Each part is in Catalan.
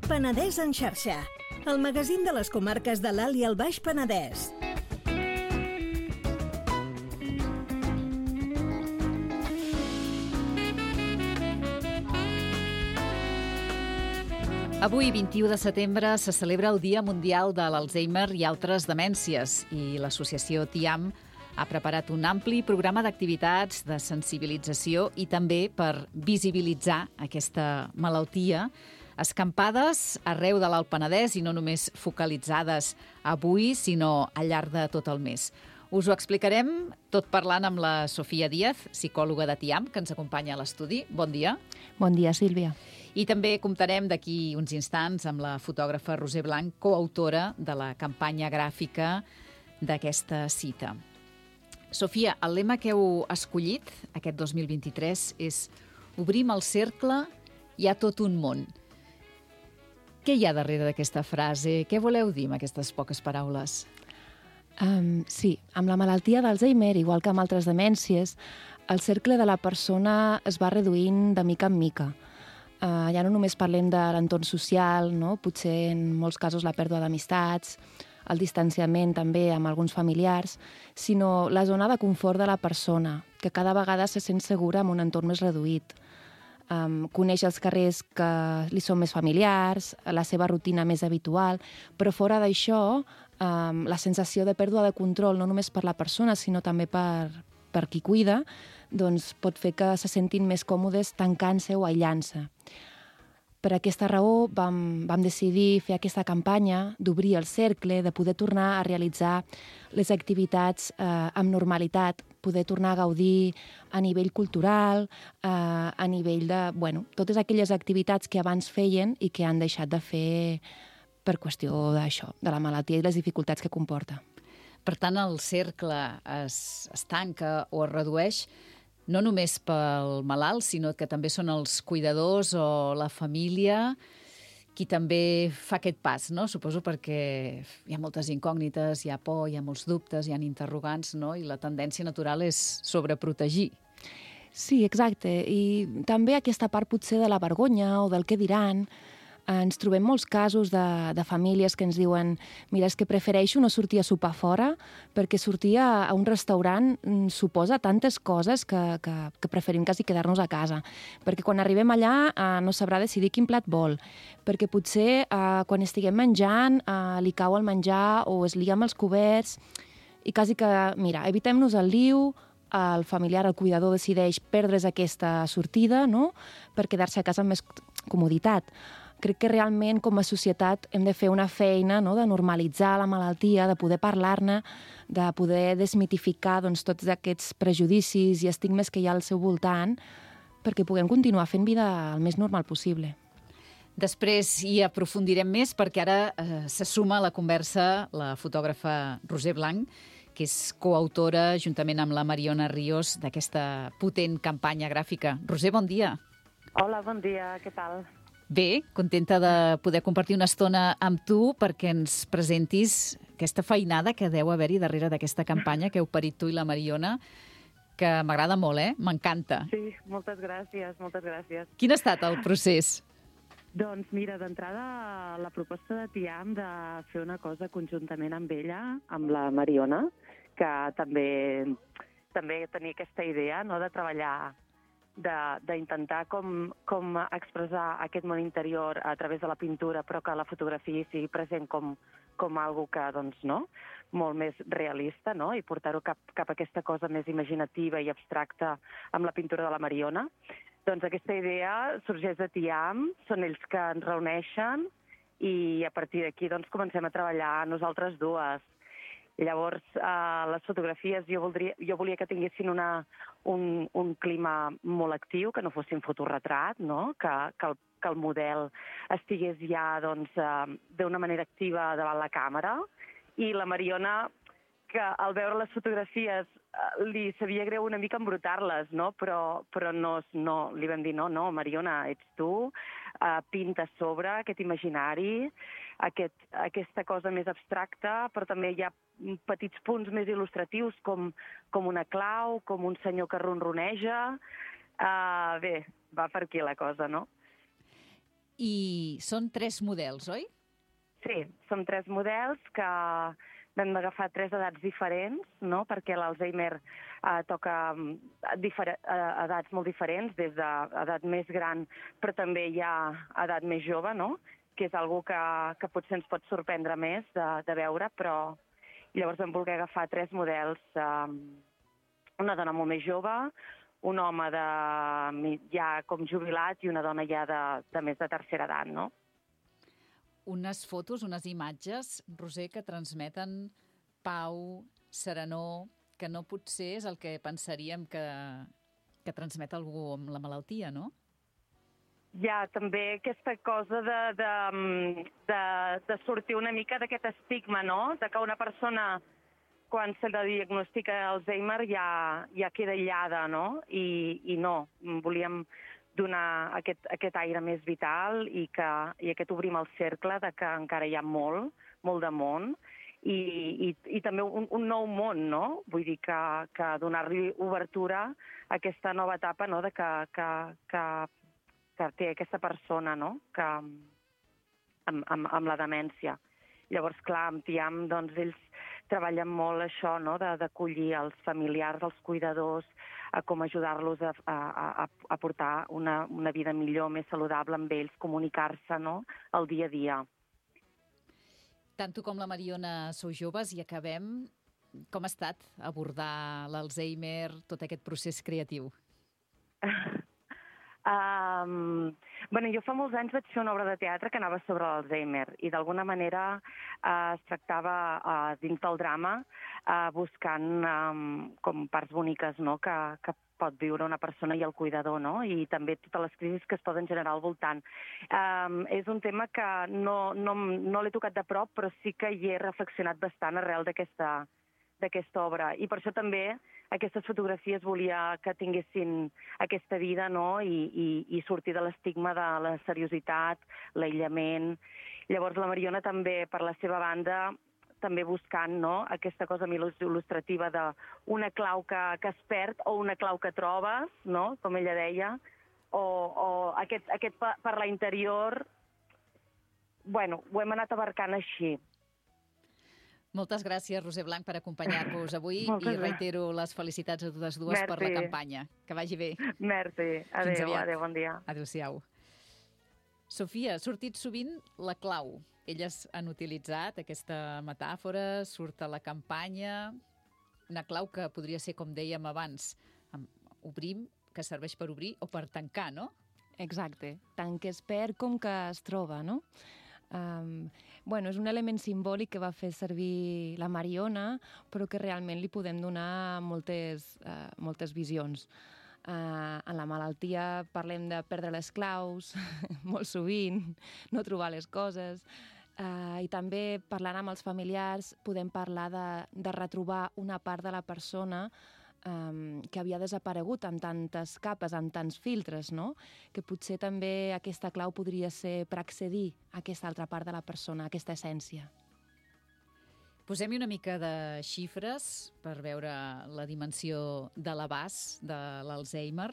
Penedès en xarxa, el magazín de les comarques de l'Alt i el Baix Penedès. Avui, 21 de setembre, se celebra el Dia Mundial de l'Alzheimer i altres demències i l'associació TIAM ha preparat un ampli programa d'activitats de sensibilització i també per visibilitzar aquesta malaltia. Escampades arreu de l'Alt Penedès i no només focalitzades avui, sinó al llarg de tot el mes. Us ho explicarem tot parlant amb la Sofia Díaz, psicòloga de TIAM, que ens acompanya a l'estudi. Bon dia. Bon dia, Sílvia. I també comptarem d'aquí uns instants amb la fotògrafa Roser Blanc, coautora de la campanya gràfica d'aquesta cita. Sofia, el lema que heu escollit aquest 2023 és «Obrim el cercle, hi ha tot un món». Què hi ha darrere d'aquesta frase? Què voleu dir amb aquestes poques paraules? Sí, amb la malaltia d'Alzheimer, igual que amb altres demències, el cercle de la persona es va reduint de mica en mica. Ja no només parlem de l'entorn social, no? Potser en molts casos la pèrdua d'amistats, el distanciament també amb alguns familiars, sinó la zona de confort de la persona, que cada vegada se sent segura en un entorn més reduït. Coneix els carrers que li són més familiars, la seva rutina més habitual, però fora d'això, la sensació de pèrdua de control, no només per la persona, sinó també per qui cuida, doncs pot fer que se sentin més còmodes tancant-se o aïllant-se. Per aquesta raó vam decidir fer aquesta campanya d'obrir el cercle, de poder tornar a realitzar les activitats amb normalitat, poder tornar a gaudir a nivell cultural, a nivell de, totes aquelles activitats que abans feien i que han deixat de fer per qüestió d'això, de la malaltia i les dificultats que comporta. Per tant, el cercle es tanca o es redueix no només pel malalt, sinó que també són els cuidadors o la família qui també fa aquest pas, no? Suposo perquè hi ha moltes incògnites, hi ha por, hi ha molts dubtes, hi ha interrogants, no? I la tendència natural és sobreprotegir. Sí, exacte. I també aquesta part potser de la vergonya o del què diran. Ens trobem molts casos de famílies que ens diuen mira, és que prefereixo no sortir a sopar fora perquè sortir a un restaurant suposa tantes coses que preferim quasi quedar-nos a casa. Perquè quan arribem allà no sabrà decidir quin plat vol. Perquè potser quan estiguem menjant li cau el menjar o es lia amb els coberts i quasi que, mira, evitem-nos el liu, el familiar, el cuidador decideix perdre's aquesta sortida, no?, per quedar-se a casa amb més comoditat. Crec que realment, com a societat, hem de fer una feina, no?, de normalitzar la malaltia, de poder parlar-ne, de poder desmitificar tots aquests prejudicis i estigmes que hi ha al seu voltant perquè puguem continuar fent vida el més normal possible. Després hi aprofundirem més perquè ara se suma a la conversa la fotògrafa Roser Blanc, que és coautora, juntament amb la Mariona Ríos, d'aquesta potent campanya gràfica. Roser, bon dia. Hola, bon dia, què tal? Bé, contenta de poder compartir una estona amb tu perquè ens presentis aquesta feinada que deu haver-hi darrere d'aquesta campanya que heu parit tu i la Mariona, que m'agrada molt, m'encanta. Sí, moltes gràcies, moltes gràcies. Quin ha estat el procés? Doncs mira, d'entrada la proposta de TIAM de fer una cosa conjuntament amb ella, amb la Mariona, que també tenia aquesta idea, no?, de treballar, d'intentar com expressar aquest món interior a través de la pintura, però que la fotografia sigui present com algo que, doncs, no?, molt més realista, no?, i portar-ho cap a aquesta cosa més imaginativa i abstracta amb la pintura de la Mariona. Doncs aquesta idea sorgeix de TIAM, són ells que ens reuneixen i a partir d'aquí doncs comencem a treballar nosaltres dues. Llavors, les fotografies jo volia que tinguessin un clima molt actiu, que no fossin fotoretrat, no?, que el model estigués ja d'una manera activa davant la càmera. I la Mariona, que al veure les fotografies li sabia greu una mica embrutar-les, no? Però no, li vam dir no, Mariona, ets tu, pinta a sobre aquest imaginari, aquesta cosa més abstracta, però també hi ha petits punts més il·lustratius com una clau, com un senyor que ronroneja. Bé, va per aquí la cosa, no? I són 3 models, oi? Sí, som 3 models que vam agafar 3 edats diferents, no? Perquè l'Alzheimer toca edats molt diferents, des d'edat més gran, però també hi ha edat més jove, no? Que és algo que potser ens pot sorprendre més de veure, però llavors vam voler agafar 3 models, una dona molt més jove, un home ja com jubilat i una dona ja de més de tercera edat, no? Unes fotos, unes imatges, Roser, que transmeten pau, serenor, que no potser és el que pensaríem que transmet algú amb la malaltia, no? Hi ha també aquesta cosa de sortir una mica d'aquest estigma, no? De que una persona, quan se la diagnostica Alzheimer, ja queda aïllada, no? I no, volíem donar aquest aire més vital i aquest obrim el cercle de que encara hi ha molt de món i també un nou món, no? Vull dir que donar-li obertura a aquesta nova etapa, no? De que té aquesta persona, no? Amb la demència. Llavors, clar, amb TIAM, doncs, ells treballen molt això, no? D'acollir els familiars, els cuidadors, a com ajudar-los a portar una vida millor, més saludable amb ells, comunicar-se, no? El dia a dia. Tant tu com la Mariona sou joves i acabem. Com ha estat abordar l'Alzheimer, tot aquest procés creatiu? Jo fa molts anys vaig fer una obra de teatre que anava sobre l'Alzheimer i d'alguna manera es tractava dins del drama buscant com parts boniques, no? Que pot viure una persona i el cuidador, no? I també totes les crisis que es poden generar al voltant. És un tema que no l'he tocat de prop, però sí que hi he reflexionat bastant arrel d'aquesta obra. I per això també aquestes fotografies volia que tinguessin aquesta vida, no? I sortir de l'estigma de la seriositat, l'aïllament. Llavors la Mariona també, per la seva banda, també buscant, no? Aquesta cosa il·lustrativa d'una clau que es perd o una clau que trobes, no? Com ella deia, o aquest parlar interior. Bueno, ho hem anat abarcant així. Moltes gràcies, Roser Blanch, per acompanyar-vos avui i reitero les felicitats a totes dues per la campanya. Que vagi bé. Merci. Adéu, bon dia. Adéu-siau. Sofia, ha sortit sovint la clau. Elles han utilitzat aquesta metàfora, surt a la campanya, una clau que podria ser, com dèiem abans, obrim, que serveix per obrir o per tancar, no? Exacte, tant que es perd com que es troba, no? És un element simbòlic que va fer servir la Mariona, però que realment li podem donar moltes visions. En la malaltia parlem de perdre les claus, molt sovint, no trobar les coses, i també parlant amb els familiars podem parlar de retrobar una part de la persona que havia desaparegut amb tantes capes, amb tants filtres, no? Que potser també aquesta clau podria ser per accedir a aquesta altra part de la persona, a aquesta essència. Posem-hi una mica de xifres per veure la dimensió de l'abast de l'Alzheimer.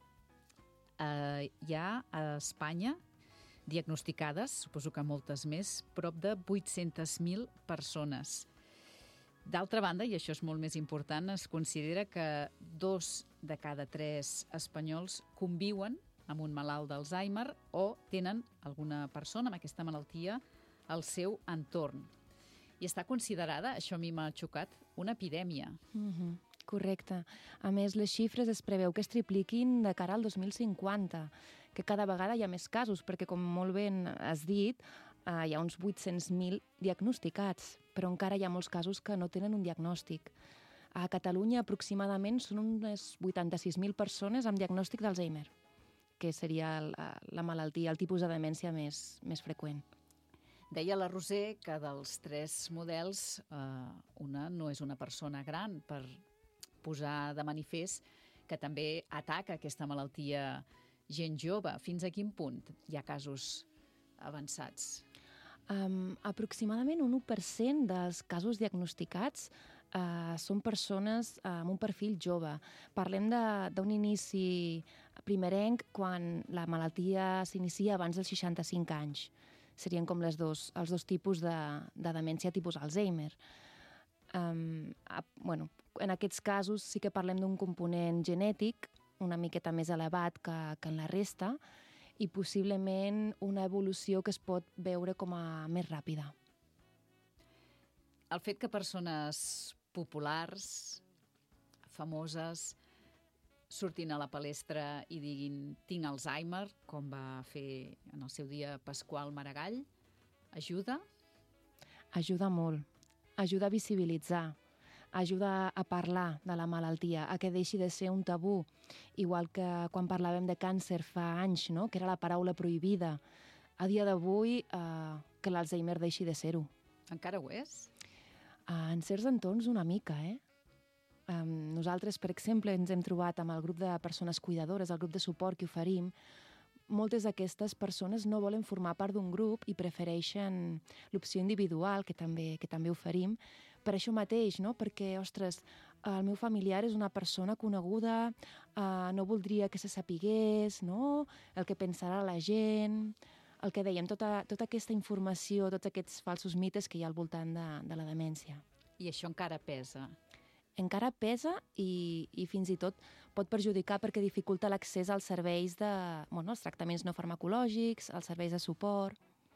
Hi ha a Espanya diagnosticades, suposo que moltes més, prop de 800.000 persones. D'altra banda, i això és molt més important, es considera que 2 de cada 3 espanyols conviuen amb un malalt d'Alzheimer o tenen alguna persona amb aquesta malaltia al seu entorn. I està considerada, això a mi m'ha xocat, una epidèmia. Correcte. A més, les xifres es preveu que es tripliquin de cara al 2050, que cada vegada hi ha més casos, perquè, com molt ben has dit, hi ha uns 800.000 diagnosticats, però encara hi ha molts casos que no tenen un diagnòstic. A Catalunya, aproximadament, són unes 86.000 persones amb diagnòstic d'Alzheimer, que seria la malaltia, el tipus de demència més freqüent. Deia la Roser que dels 3 models, una no és una persona gran, per posar de manifest que també ataca aquesta malaltia gent jove. Fins a quin punt hi ha casos avançats? Aproximadament un 1% dels casos diagnosticats són persones amb un perfil jove. Parlem d'un inici primerenc quan la malaltia s'inicia abans dels 65 anys. Serien com els dos tipus de demència tipus Alzheimer. En aquests casos sí que parlem d'un component genètic una miqueta més elevat que en la resta i possiblement una evolució que es pot veure com a més ràpida. El fet que persones populars, famoses, surtin a la palestra i diguin tinc Alzheimer, com va fer en el seu dia Pasqual Maragall, ajuda? Ajuda molt. Ajuda a visibilitzar. Ajuda a parlar de la malaltia, a que deixi de ser un tabú. Igual que quan parlàvem de càncer fa anys, no? Que era la paraula prohibida. A dia d'avui, que l'Alzheimer deixi de ser-ho. Encara ho és? En certs entorns una mica, Nosaltres, per exemple, ens hem trobat amb el grup de persones cuidadores, el grup de suport que oferim. Moltes d'aquestes persones no volen formar part d'un grup i prefereixen l'opció individual, que també oferim, per això mateix, no? Perquè, ostres, el meu familiar és una persona coneguda, no voldria que se sapigués, no? El que pensarà la gent, el que dèiem, tota aquesta informació, tots aquests falsos mites que hi ha al voltant de la demència. I això encara pesa? Encara pesa i fins i tot pot perjudicar perquè dificulta l'accés als serveis els tractaments no farmacològics, als serveis de suport.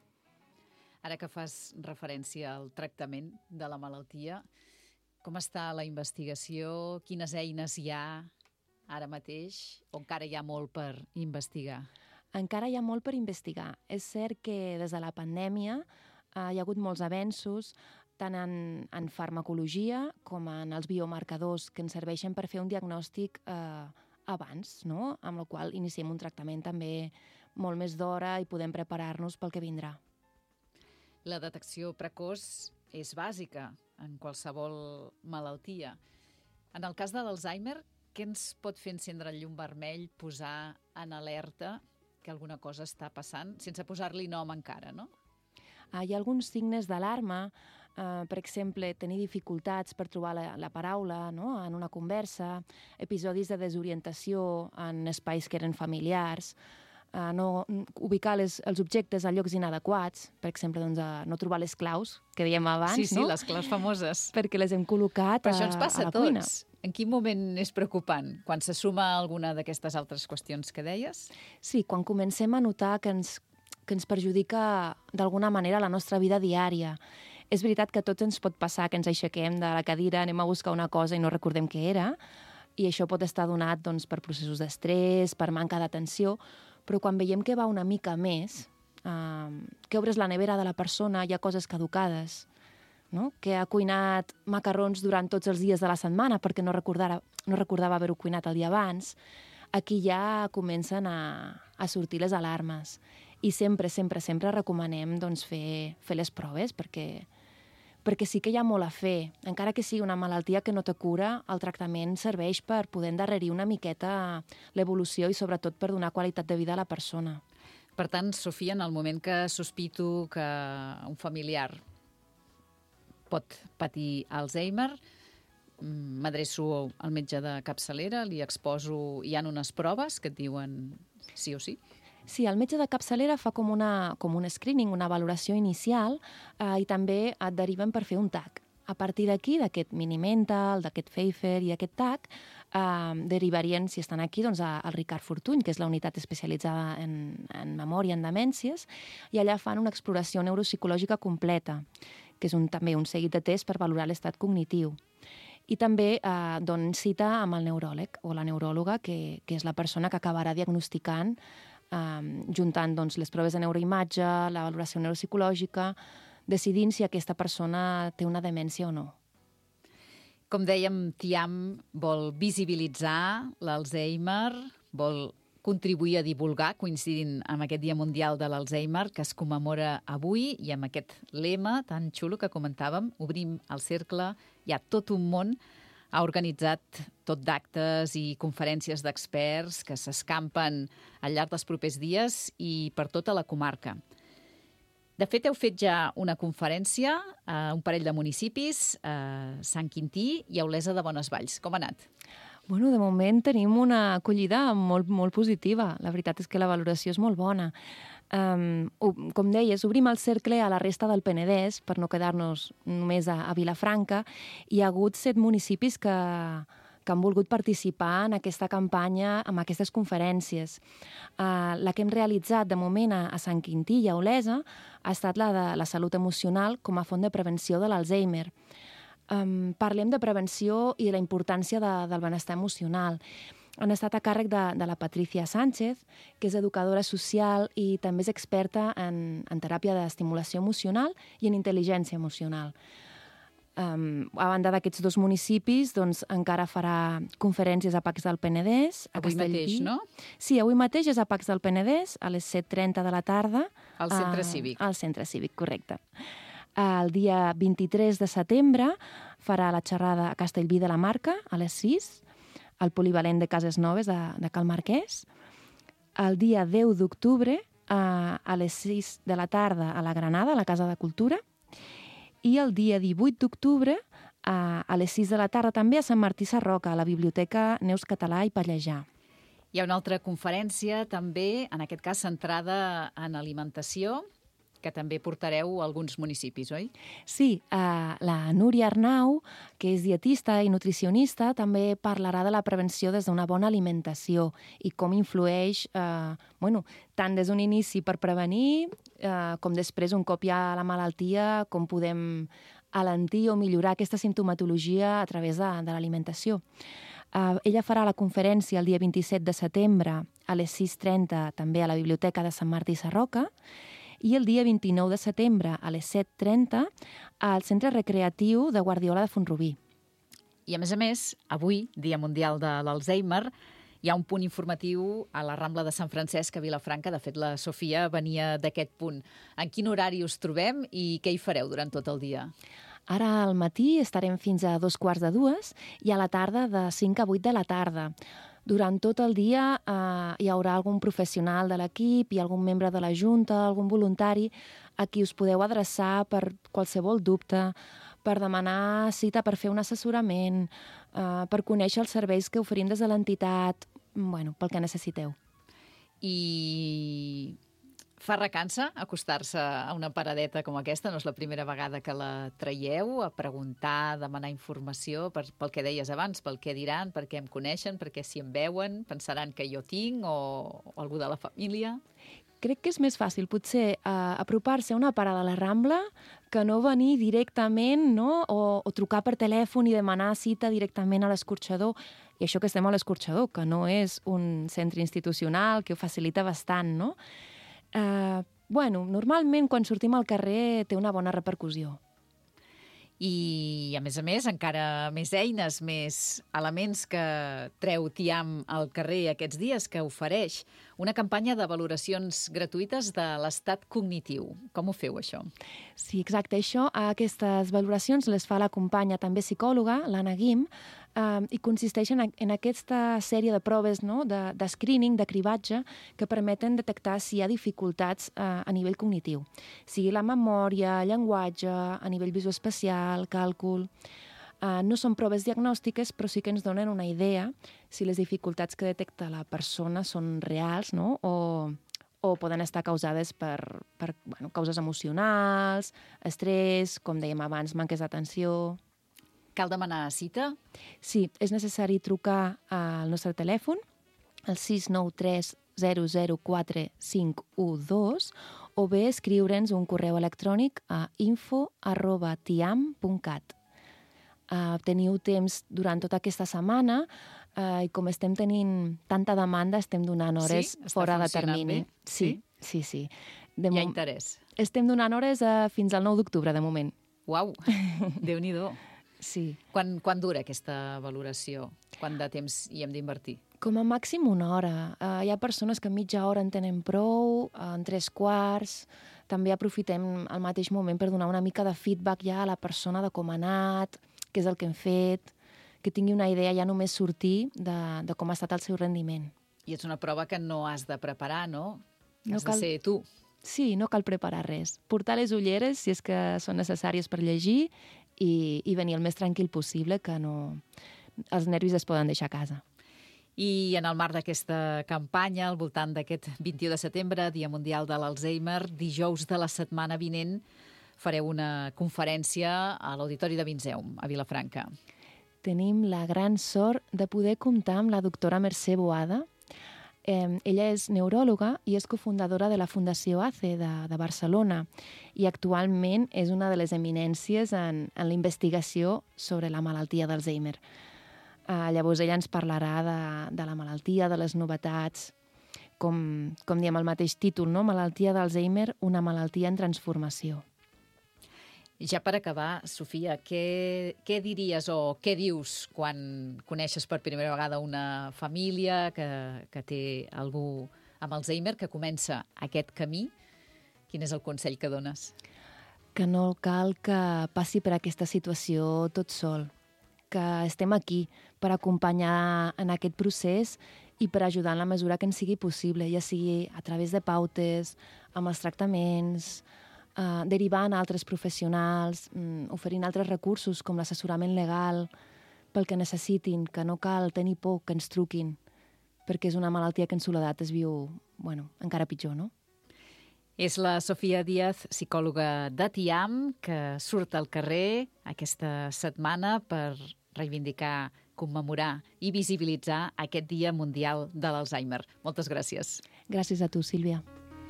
Ara que fas referència al tractament de la malaltia, com està la investigació? Quines eines hi ha ara mateix? O encara hi ha molt per investigar? Encara hi ha molt per investigar. És cert que des de la pandèmia hi ha hagut molts avenços, tant en farmacologia com en els biomarcadors que ens serveixen per fer un diagnòstic abans, no? Amb la qual iniciem un tractament també molt més d'hora i podem preparar-nos pel que vindrà. La detecció precoç és bàsica en qualsevol malaltia. En el cas de l'Alzheimer, què ens pot fer encendre el llum vermell, posar en alerta que alguna cosa està passant, sense posar-li nom encara, no? Hi ha alguns signes d'alarma, per exemple, tenir dificultats per trobar la paraula, no? En una conversa, episodis de desorientació en espais que eren familiars, no ubicar els objectes a llocs inadequats, per exemple, no trobar les claus, que dèiem abans, sí, no? Les claus famoses. Perquè les hem col·locat a la cuina. Però això ens passa a tots. En quin moment és preocupant? Quan se suma alguna d'aquestes altres qüestions que deies? Sí, quan comencem a notar que ens perjudica d'alguna manera la nostra vida diària. És veritat que a tots ens pot passar que ens aixequem de la cadira, anem a buscar una cosa i no recordem què era, i això pot estar donat per processos d'estrès, per manca d'atenció, però quan veiem que va una mica més, que obres la nevera de la persona, hi ha coses caducades, no? Que ha cuinat macarrons durant tots els dies de la setmana perquè no recordava haver-ho cuinat el dia abans, aquí ja comencen a sortir les alarmes. I sempre recomanem fer les proves perquè sí que hi ha molt a fer. Encara que sigui una malaltia que no té cura, el tractament serveix per poder endarrerir una miqueta l'evolució i sobretot per donar qualitat de vida a la persona. Per tant, Sofia, en el moment que sospito que un familiar pot patir Alzheimer, m'adreço al metge de capçalera, li exposo... Hi ha unes proves que et diuen sí o sí? Sí, el metge de capçalera fa com un screening, una valoració inicial, i també et deriven per fer un TAC. A partir d'aquí, d'aquest mini-mental, d'aquest Pfeiffer i aquest TAC, derivarien, si estan aquí, al Ricard Fortuny, que és la unitat especialitzada en memòria, en demències, i allà fan una exploració neuropsicològica completa, que és també un seguit de tests per valorar l'estat cognitiu. I també donen cita amb el neuròleg o la neuròloga, que és la persona que acabarà diagnosticant juntant les proves de neuroimatge, la valoració neuropsicològica, decidint si aquesta persona té una demència o no. Com dèiem, TIAM vol visibilitzar l'Alzheimer, vol contribuir a divulgar, coincidint amb aquest Dia Mundial de l'Alzheimer, que es commemora avui, i amb aquest lema tan xulo que comentàvem, obrim el cercle, hi ha tot un món. Ha organitzat tot d'actes i conferències d'experts que s'escampen al llarg dels propers dies i per tota la comarca. De fet, heu fet ja una conferència a un parell de municipis, a Sant Quintí i a Olesa de Bonesvalls. Com ha anat? Bueno, de moment tenim una acollida molt, molt positiva. La veritat és que la valoració és molt bona. Com deies, obrim el cercle a la resta del Penedès, per no quedar-nos només a Vilafranca. Hi ha hagut 7 municipis que han volgut participar en aquesta campanya, amb aquestes conferències. La que hem realitzat de moment a Sant Quintí i a Olesa ha estat la de la salut emocional com a font de prevenció de l'Alzheimer. Parlem de prevenció i de la importància del benestar emocional. Han estat a càrrec de la Patricia Sánchez, que és educadora social i també és experta en teràpia d'estimulació emocional i en intel·ligència emocional. A banda d'aquests 2 municipis, doncs, encara farà conferències a Pacs del Penedès, a Avui Castellví. mateix, no? Sí, avui mateix és a Pacs del Penedès, a les 7:30 de la tarda. Al Centre Cívic. Al Centre Cívic, correcte. El dia 23 de setembre farà la xerrada a Castellví de la Marca, a les 6, al Polivalent de Cases Noves de Cal Marquès. El dia 10 d'octubre, a les 6 de la tarda, a la Granada, a la Casa de Cultura. I el dia 18 d'octubre, a les 6 de la tarda, també a Sant Martí Sarroca, a la Biblioteca Neus Català i Pallejà. Hi ha una altra conferència, també, en aquest cas centrada en alimentació, que també portareu a alguns municipis, oi? Sí, la Núria Arnau, que és dietista i nutricionista, també parlarà de la prevenció des d'una bona alimentació i com influeix, tant des d'un inici per prevenir, com després, un cop hi ha la malaltia, com podem alentir o millorar aquesta simptomatologia a través de l'alimentació. Ella farà la conferència el dia 27 de setembre a les 6:30, també a la Biblioteca de Sant Martí Sarroca, i el dia 29 de setembre a les 7:30 al Centre Recreatiu de Guardiola de Font-rubí. I, a més, avui, Dia Mundial de l'Alzheimer, hi ha un punt informatiu a la Rambla de Sant Francesc a Vilafranca. De fet, la Sofia venia d'aquest punt. En quin horari us trobem i què hi fareu durant tot el dia? Ara al matí estarem fins a 2:15 i a la tarda de 5 a 8 de la tarda. Durant tot el dia hi haurà algun professional de l'equip i algun membre de la Junta, algun voluntari, a qui us podeu adreçar per qualsevol dubte, per demanar cita per fer un assessorament, per conèixer els serveis que oferim des de l'entitat, pel que necessiteu. I fa recança acostar-se a una paradeta com aquesta? No és la primera vegada que la traieu, a preguntar, a demanar informació, pel que deies abans, pel què diran, per què em coneixen, perquè si em veuen, pensaran que jo tinc o algú de la família? Crec que és més fàcil, potser, apropar-se a una parada a la Rambla que no venir directament, no? O trucar per telèfon i demanar cita directament a l'escorxador. I això que estem a l'escorxador, que no és un centre institucional, que ho facilita bastant, no? Normalment, quan sortim al carrer, té una bona repercussió. I, a més, encara més eines, més elements que treu TIAM al carrer aquests dies, que ofereix una campanya de valoracions gratuïtes de l'estat cognitiu. Com ho feu, això? Sí, exacte. Aquestes valoracions les fa la companya, també psicòloga, l'Anna Guim, i consisteixen en aquesta sèrie de proves, no?, de screening, de cribatge, que permeten detectar si hi ha dificultats a nivell cognitiu. Sigui la memòria, llenguatge, a nivell visoespacial, càlcul. No són proves diagnòstiques, però sí que ens donen una idea si les dificultats que detecta la persona són reals, no?, o poden estar causades per causes emocionals, estrès, com dèiem abans, manques d'atenció. Cal demanar cita? Sí, és necessari trucar al nostre telèfon, el 693 004 512, o bé escriure'ns un correu electrònic a info@tiam.cat. Teniu temps durant tota aquesta setmana i com estem tenint tanta demanda, estem donant hores fora de termini. Bé? Sí. Hi ha interès. Estem donant hores fins al 9 d'octubre, de moment. Uau, Déu-n'hi-do. Sí. Quan dura aquesta valoració? Quant de temps hi hem d'invertir? Com a màxim 1 hora. Hi ha persones que en mitja hora en tenen prou, en 3/4. També aprofitem el mateix moment per donar una mica de feedback ja a la persona de com ha anat, què és el que hem fet, que tingui una idea ja només sortir de com ha estat el seu rendiment. I és una prova que no has de preparar, no? No Has cal... de ser tu. Sí, no cal preparar res. Portar les ulleres, si és que són necessàries per llegir, i venir el més tranquil possible, que no... els nervis es poden deixar a casa. I en el marc d'aquesta campanya, al voltant d'aquest 21 de setembre, Dia Mundial de l'Alzheimer, dijous de la setmana vinent fareu una conferència a l'Auditori de Vinzeum, a Vilafranca. Tenim la gran sort de poder comptar amb la doctora Mercè Boada. Ella és neuròloga i és cofundadora de la Fundació ACE de Barcelona i actualment és una de les eminències en la investigació sobre la malaltia d'Alzheimer. Llavors ella ens parlarà de la malaltia, de les novetats, com diem el mateix títol, no? Malaltia d'Alzheimer, una malaltia en transformació. Ja per acabar, Sofia, què diries o què dius quan coneixes per primera vegada una família que té algú amb Alzheimer, que comença aquest camí? Quin és el consell que dones? Que no cal que passi per aquesta situació tot sol, que estem aquí per acompanyar en aquest procés i per ajudar en la mesura que ens sigui possible, ja sigui a través de pautes, amb els tractaments, derivant a altres professionals, oferint altres recursos com l'assessorament legal pel que necessitin, que no cal tenir por que ens truquin, perquè és una malaltia que en soledat es viu, encara pitjor, no? És la Sofia Díaz, psicòloga de TIAM, que surt al carrer aquesta setmana per reivindicar, commemorar i visibilitzar aquest Dia Mundial de l'Alzheimer. Moltes gràcies. Gràcies a tu, Sílvia.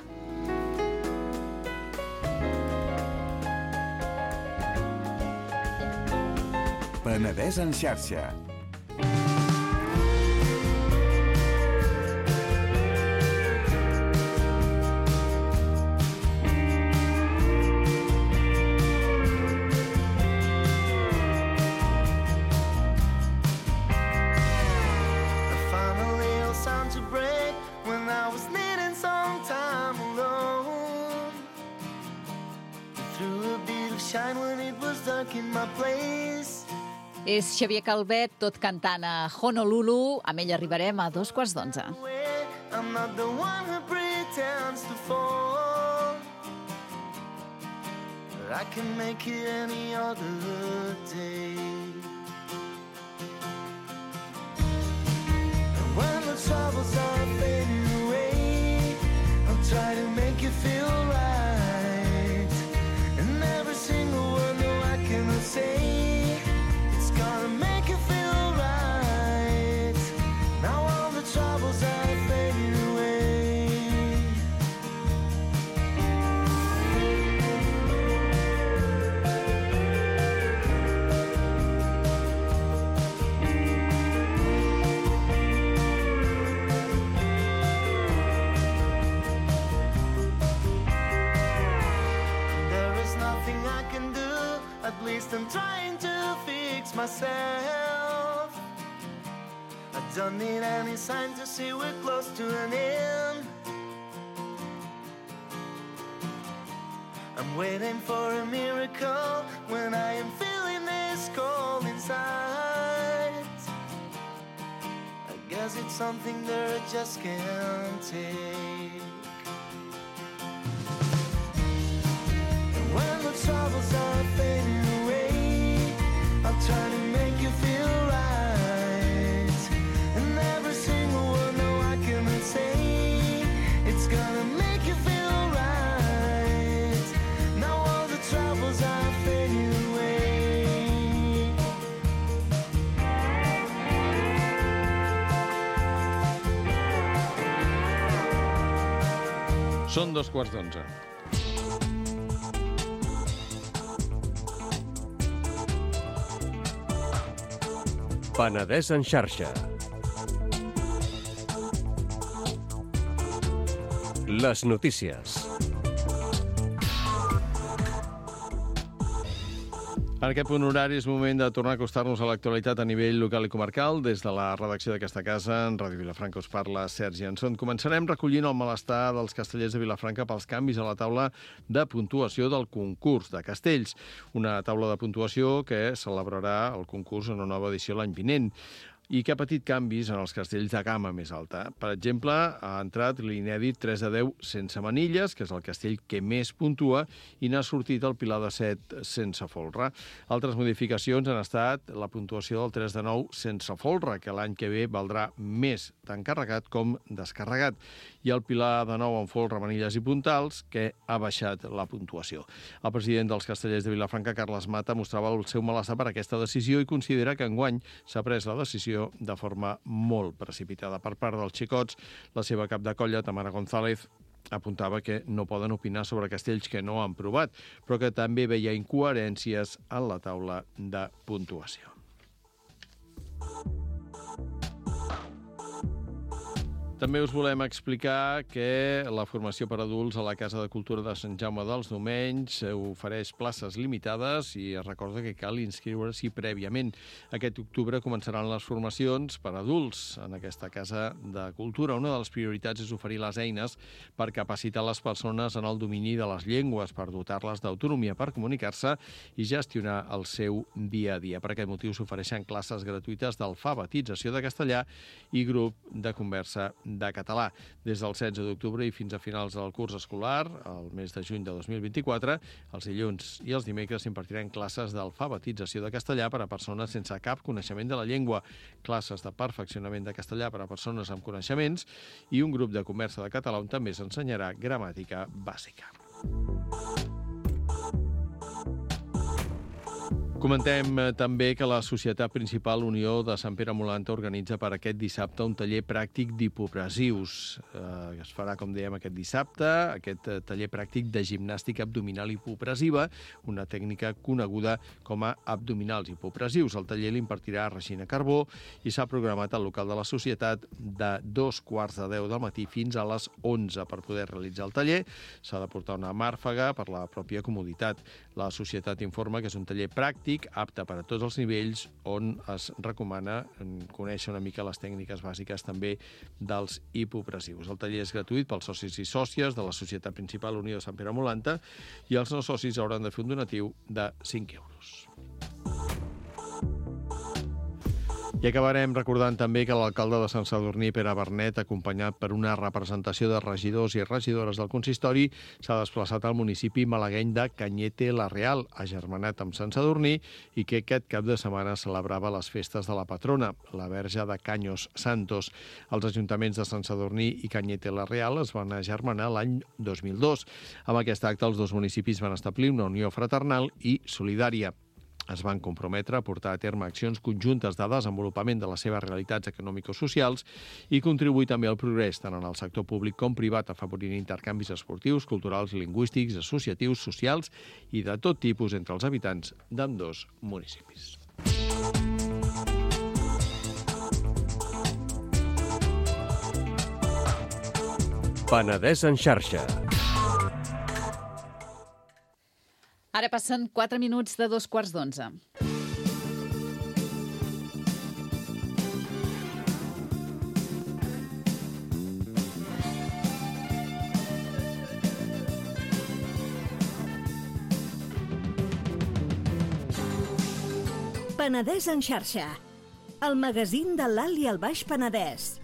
Penedès en xarxa. És Xavier Calvet, tot cantant a Honolulu. Amb ell arribarem a 11:15. I'm not the one who pretends to fall, but I can make it any other day. And when the troubles are fading away, I'll try to make you feel right. And every single word, no, I cannot say. Gonna make you feel right. Now all the troubles are fading away. There is nothing I can do, at least I'm trying to myself. I don't need any sign to see we're close to an end. I'm waiting for a miracle when I am feeling this cold inside. I guess it's something that I just can't take. And when the troubles are fading away, I'll try to make you feel right. And every single word, no, I cannot say. It's gonna make you feel right. Now all the troubles are fading away. Són 11:15. Penedès en xarxa. Les notícies. En aquest punt horari és moment de tornar a acostar-nos a l'actualitat a nivell local i comarcal. Des de la redacció d'aquesta casa, en Ràdio Vilafranca us parla Sergi Anson. Començarem recollint el malestar dels castellers de Vilafranca pels canvis a la taula de puntuació del concurs de castells. Una taula de puntuació que celebrarà el concurs en una nova edició l'any vinent. i que ha patit canvis en els castells de gamma més alta. Per exemple, ha entrat l'inèdit 3 de 10 sense manilles, que és el castell que més puntua, i n'ha sortit el pilar de 7 sense folre. Altres modificacions han estat la puntuació del 3 de 9 sense folre, que l'any que ve valdrà més tant carregat com descarregat, i el pilar de 9 amb folre, manilles i puntals, que ha baixat la puntuació. El president dels Castellers de Vilafranca, Carles Mata, mostrava el seu malestar per aquesta decisió i considera que enguany s'ha pres la decisió de forma molt precipitada. Per part dels xicots, la seva cap de colla, Tamara González, apuntava que no poden opinar sobre castells que no han provat, però que també veia incoherències en la taula de puntuació. També us volem explicar que la formació per adults a la Casa de Cultura de Sant Jaume dels Domenys ofereix places limitades i es recorda que cal inscriure-s'hi prèviament. Aquest octubre començaran les formacions per adults en aquesta Casa de Cultura. Una de les prioritats és oferir les eines per capacitar les persones en el domini de les llengües, per dotar-les d'autonomia per comunicar-se i gestionar el seu dia a dia. Per aquest motiu s'ofereixen classes gratuïtes d'alfabetització de castellà i grup de conversa de català. Des del 16 d'octubre i fins a finals del curs escolar, el mes de juny de 2024, els dilluns i els dimecres s'impartiran classes d'alfabetització de castellà per a persones sense cap coneixement de la llengua, classes de perfeccionament de castellà per a persones amb coneixements i un grup de conversa de català on també s'ensenyarà gramàtica bàsica. Comentem també que la Societat Principal Unió de Sant Pere Molanta organitza per aquest dissabte un taller pràctic d'hipopressius. Es farà, com dèiem, aquest dissabte, aquest taller pràctic de gimnàstica abdominal hipopressiva, una tècnica coneguda com a abdominals hipopressius. El taller l'impartirà Regina Carbó i s'ha programat al local de la Societat de 2:15 del matí fins a les 11. Per poder realitzar el taller s'ha de portar una màrfaga per la pròpia comoditat. La Societat informa que és un taller pràctic apte per a tots els nivells, on es recomana conèixer una mica les tècniques bàsiques també dels hipopressius. El taller és gratuït pels socis i sòcies de la Societat Principal Unió de Sant Pere Molanta i els no socis hauran de fer un donatiu de 5 euros. I acabarem recordant també que l'alcalde de Sant Sadurní, Pere Bernet, acompanyat per una representació de regidors i regidores del consistori, s'ha desplaçat al municipi malagueny de Cañete la Real, agermanat amb Sant Sadurní, i que aquest cap de setmana celebrava les festes de la patrona, la Verge de Caños Santos. Els ajuntaments de Sant Sadurní i Cañete la Real es van agermanar l'any 2002. Amb aquest acte, els dos municipis van establir una unió fraternal i solidària. Es van comprometre a portar a terme accions conjuntes de desenvolupament de les seves realitats econòmico-socials i contribuir també al progrés tant en el sector públic com privat, afavorint intercanvis esportius, culturals, lingüístics, associatius, socials i de tot tipus entre els habitants d'ambdós municipis. Penedès en xarxa. Ara passen 4 minuts de 11:15. Penedès en xarxa, el magazín de l'Alt i el Baix Penedès.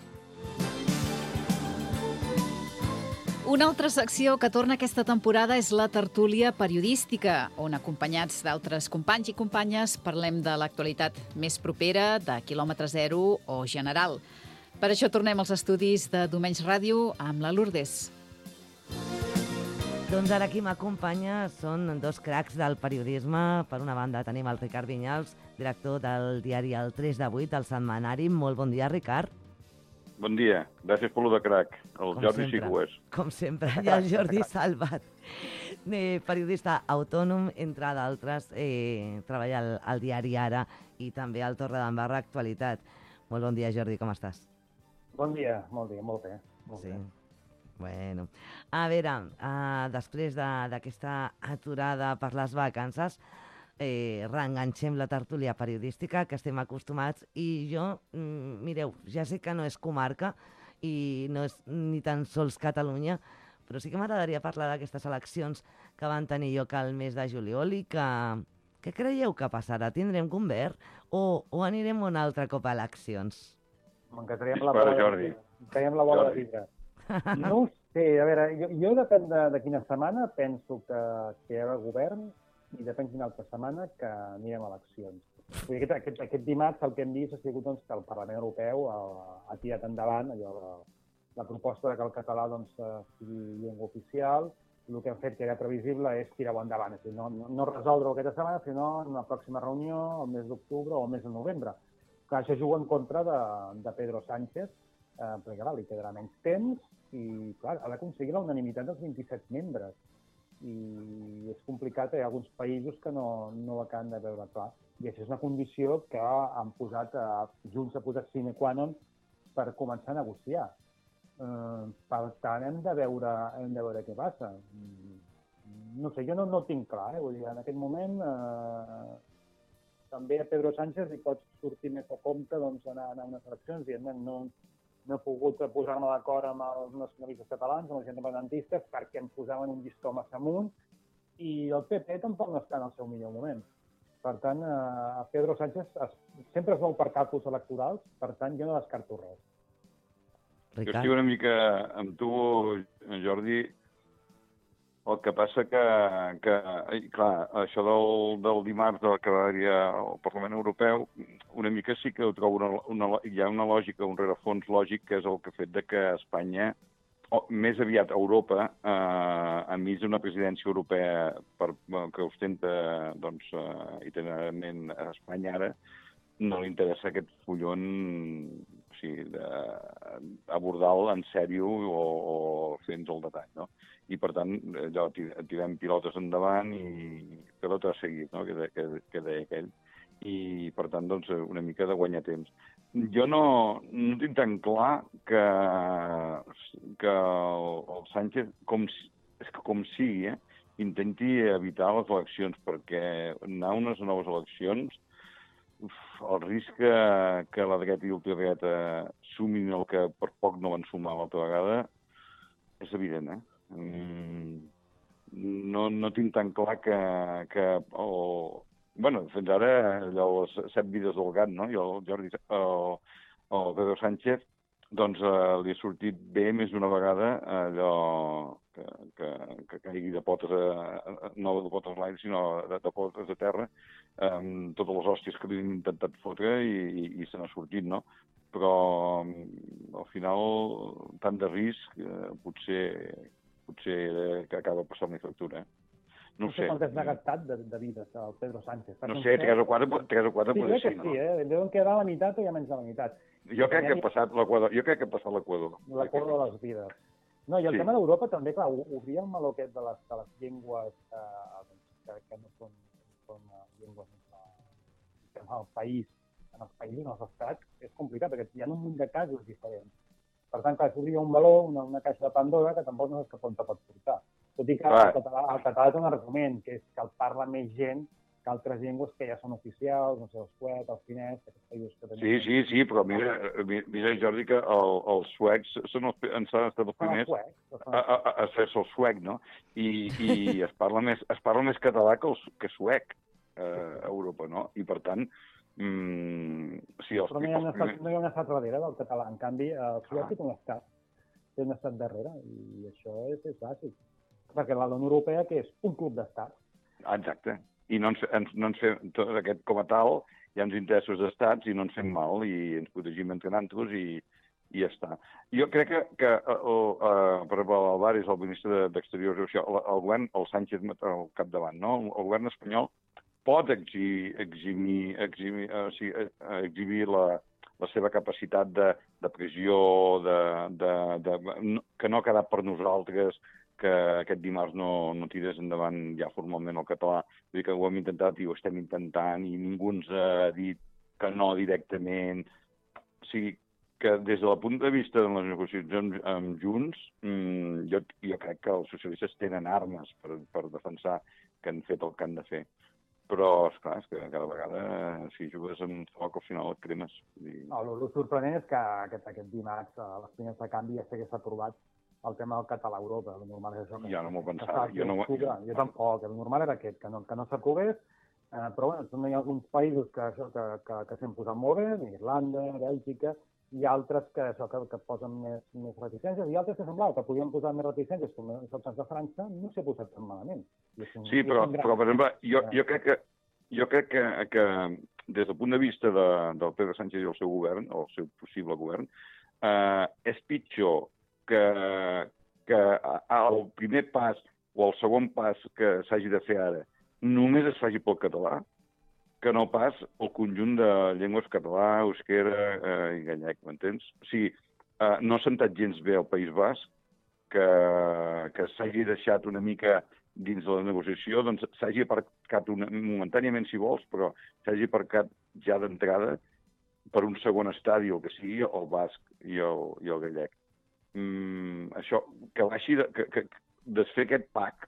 Una altra secció que torna aquesta temporada és la tertúlia periodística, on acompanyats d'altres companys i companyes parlem de l'actualitat més propera, de quilòmetre zero o general. Per això tornem als estudis de Domenys Ràdio amb la Lourdes. Doncs ara qui m'acompanya són dos cracs del periodisme. Per una banda tenim el Ricard Vinyals, director del diari El 3 de 8, el setmanari. Molt bon dia, Ricard. Bon dia. Gràcies per lo de crac. El Com Jordi sempre. sí que ho és. Com sempre. I el Jordi Salvat, periodista autònom, entre d'altres, treballa al diari Ara i també al Torredembarra Actualitat. Molt bon dia, Jordi, com estàs? Bon dia, molt bé. Molt Sí. bé. Bueno. A veure, després d'aquesta aturada per les vacances, reenganxem la tertúlia periodística que estem acostumats i jo, mireu, ja sé que no és comarca i no és ni tan sols Catalunya, però sí que m'agradaria parlar d'aquestes eleccions que van tenir lloc al mes de juliol i que Què creieu que passarà? Tindrem govern o anirem un altre cop a eleccions? M'encantaria la bola Jordi. Traiem la bola de vidre. No ho sé, a veure, jo depèn de quina setmana penso que hi haurà govern i depèn quina altra setmana que anirem a eleccions. Vull dir, aquest dimarts el que hem vist ha sigut doncs, que el Parlament Europeu ha tirat endavant la proposta que el català doncs, sigui llengua oficial. El que hem fet, que era previsible, és tirar-ho endavant. És a dir, no resoldre-ho aquesta setmana, sinó en una pròxima reunió, el mes d'octubre o el mes de novembre. Clar, això juga en contra de Pedro Sánchez, perquè clar, li quedarà menys temps i clar, ha d'aconseguir la unanimitat dels 27 membres. I és complicat, hi ha alguns països que no ho acaben de veure clar. I això és una condició que han posat, Junts ha posat sine qua non per començar a negociar. Per tant, hem de veure què passa. No sé, jo no ho tinc clar, vull dir, en aquest moment també a Pedro Sánchez li pot sortir més a compte doncs, anar a unes eleccions, evidentment no he pogut posar-me d'acord amb els nacionalistes catalans, amb els independentistes, perquè em posaven un llistó massa amunt, i el PP tampoc no està en el seu millor moment. Per tant, Pedro Sánchez sempre es mou per càlculs electorals, per tant, jo no descarto res. Jo estic una mica amb tu, Jordi. El que passa que clar, això del dimarts de que va haver al Parlament Europeu, una mica sí que ho trobo hi ha una lògica, un rerefons lògic, que és el que fet de que Espanya, o més aviat Europa, enmig d'una presidència europea que ostenta doncs, itinerament a Espanya ara, no li interessa aquest fullon, o sigui, abordar-lo en sèrio o fent-nos el detall, no? I, per tant, allò, tirem pilotes endavant i pilota a seguir, no? que deia aquell. I, per tant, doncs, una mica de guanyar temps. Jo no tinc tan clar que el Sánchez, com sigui, intenti evitar les eleccions, perquè anar a unes noves eleccions, el risc que la dreta i l'ultradreta sumin el que per poc no van sumar l'altra vegada és evident, No tinc tan clar bueno, fins ara, allò, les 7 vides del gat, no? I el Jordi, el Pedro Sánchez, doncs li ha sortit bé més d'una vegada allò que caigui de potes, no de potes a l'aire, sinó de potes a terra, totes les hòsties que li han intentat fotre i se n'ha sortit, no? Però al final, tant de risc, potser que acaba passant la factura. No ho sé. Quantes n'ha gastat de vides el Pedro Sánchez? No sé, 3 o 4 potser sí, no? Sí, deuen quedar a la meitat o ja menys de la meitat. Jo crec que ha passat l'Equador. L'Equador de les vides. No, i el tema d'Europa també, clar, obria el meló aquest de les llengües que no són llengües en el país, en els països, en els estats, és complicat, perquè hi ha un munt de casos diferents. Per tant, clar, s'obria un meló, una caixa de Pandora, que tampoc no saps cap on te pot portar. Tot i que el català té un argument, que és que el parla més gent que altres llengües que ja són oficials, no sé, el suec, el finès, aquests països que tenim. Sí, però mira, Jordi, que els suecs han estat els primers a fer-se el suec, no? I es parla més català que suec a Europa, no? I, per tant, però no hi ha un estat darrere del català. En canvi, el suec té un estat darrere, i això és bàsic. Perquè la Unió Europea, que és un club d'estats. Exacte. I no ens fem tot aquest com a tal, hi ha uns interessos d'estats i no ens fem mal i ens protegim entre nosaltres i ja està. Jo crec que per exemple, l'Alvarez, el ministre d'Exteriors, el govern, el Sánchez al capdavant, no? El govern espanyol pot exhibir la seva capacitat de pressió, que no ha quedat per nosaltres, que aquest dimarts no tires endavant ja formalment el català. Vull dir que ho hem intentat i ho estem intentant i ningú ens ha dit que no directament. O sigui, que des del punt de vista de les negociacions amb Junts, jo crec que els socialistes tenen armes per defensar que han fet el que han de fer. Però, esclar, és que cada vegada, si jugues amb foc, al final et cremes. El sorprenent és que aquest dimarts, a les primeres de canvi, ja s'hagués aprovat el tema del català a Europa. El normal és això. Jo no m'ho pensava. Jo tampoc. El normal era aquest, que no s'aprovés Però bueno, hi ha alguns països que s'han posat molt bé, Irlanda, Bèlgica, i altres que posen més reticències, i altres que semblava que podien posar més reticències, com els cas de França, no s'ha posat tan malament. Sí, però per exemple, jo crec que des del punt de vista del Pedro Sánchez i el seu govern, o el seu possible govern, és pitjor que el primer pas o el segon pas que s'hagi de fer ara només es faci pel català, que no pas el conjunt de llengües català, euskera i gallec, m'entens? O sigui, no s'ha sentat gens bé al País Basc, que s'hagi deixat una mica dins de la negociació, doncs s'hagi aparcat momentàniament, si vols, però s'hagi aparcat ja d'entrada per un segon estadi, el que sigui, el basc i el gallec. Això, que baixi, que desfer aquest PAC,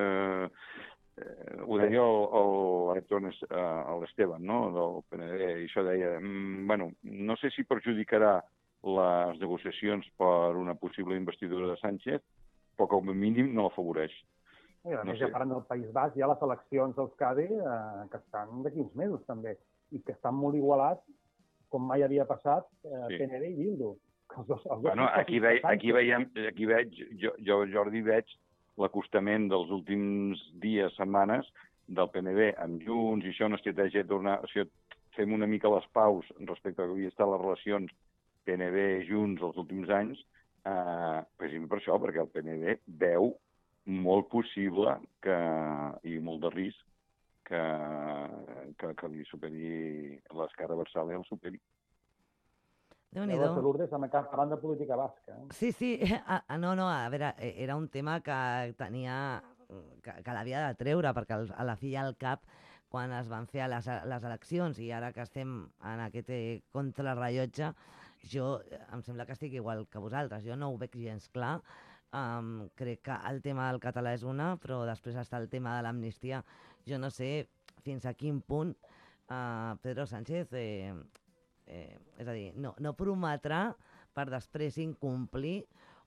ho deia l'Esteban, no?, del PNV, i això deia, bueno, no sé si perjudicarà les negociacions per una possible investidura de Sánchez, però com a mínim no l'afavoreix. I a més, ja parlant del País Basc, hi ha les eleccions d'Euskadi que estan d'aquí uns mesos, també, i que estan molt igualats, com mai havia passat, PNV i Bildu. Bueno, aquí veig, jo, Jordi, veig l'acostament dels últims dies, setmanes, del PNV amb Junts, i això una estratègia de tornar... O sigui, fem una mica les paus respecte a que havia estat les relacions PNV-Junts els últims anys, precisament per això, perquè el PNV veu molt possible i molt de risc que li superi l'Esquerra Abertzale, el superi. Déu-n'hi-do. Lourdes, amb cap parlant de política basca. Sí. No, a veure, era un tema que tenia... que l'havia de treure, perquè a la fi i al cap, quan es van fer les eleccions, i ara que estem en aquest contrarrellotge, em sembla que estic igual que vosaltres. Jo no ho veig gens clar. Crec que el tema del català és una, però després està el tema de l'amnistia. Jo no sé fins a quin punt Pedro Sánchez, és a dir, no prometrà per després incomplir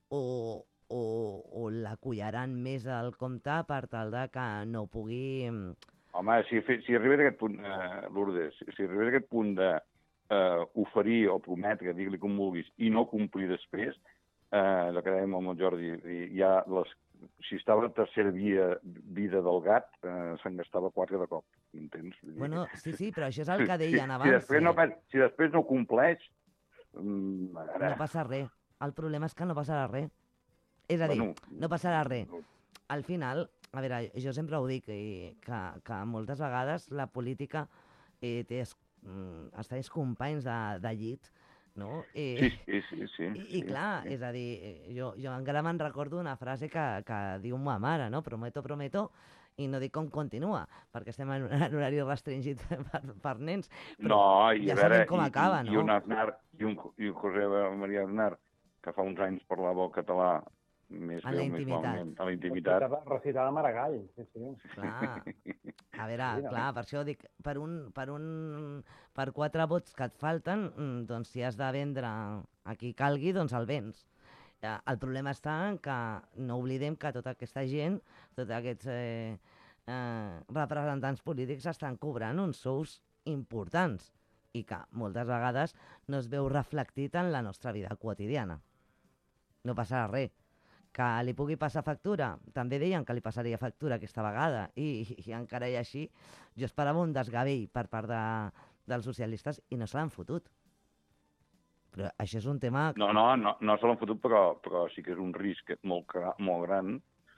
o l'acollaran més al compte per tal de que no pugui... Home, si arribés a aquest punt, Lourdes, si arribés a aquest punt d'oferir o prometre, dir-li com vulguis, i no complir després, el que dèiem amb el Jordi, si estava a tercera vida del gat, se'n gastava 4 de cop, entens? Bueno, sí, però això és el que deien abans. Si després no compleix... No passa res. El problema és que no passarà res. És a dir, no passarà res. Al final, a veure, jo sempre ho dic, que moltes vegades la política té els companys de llit, no? Sí. I clar, és a dir, jo encara me'n recordo una frase que diu ma mare, no? Prometo, i no dic com continua, perquè estem en un horari restringit per nens, però ja sabem com acaba, no? I un Aznar, i un José María Aznar, que fa uns anys parlava el català més bé o més malament, a la intimitat. Recitada a Maragall, sí. Clar, a veure, clar, per això dic, per 4 vots que et falten, doncs si has de vendre a qui calgui, doncs el vens. El problema està en que no oblidem que tota aquesta gent, tots aquests representants polítics estan cobrant uns sous importants i que moltes vegades no es veu reflectit en la nostra vida quotidiana. No passarà res. Que li pugui passar factura? També deien que li passaria factura aquesta vegada i encara i així jo esperava un desgavell per part dels socialistes i no se l'han fotut. Però això és un tema... No se l'han fotut, però sí que és un risc molt gran.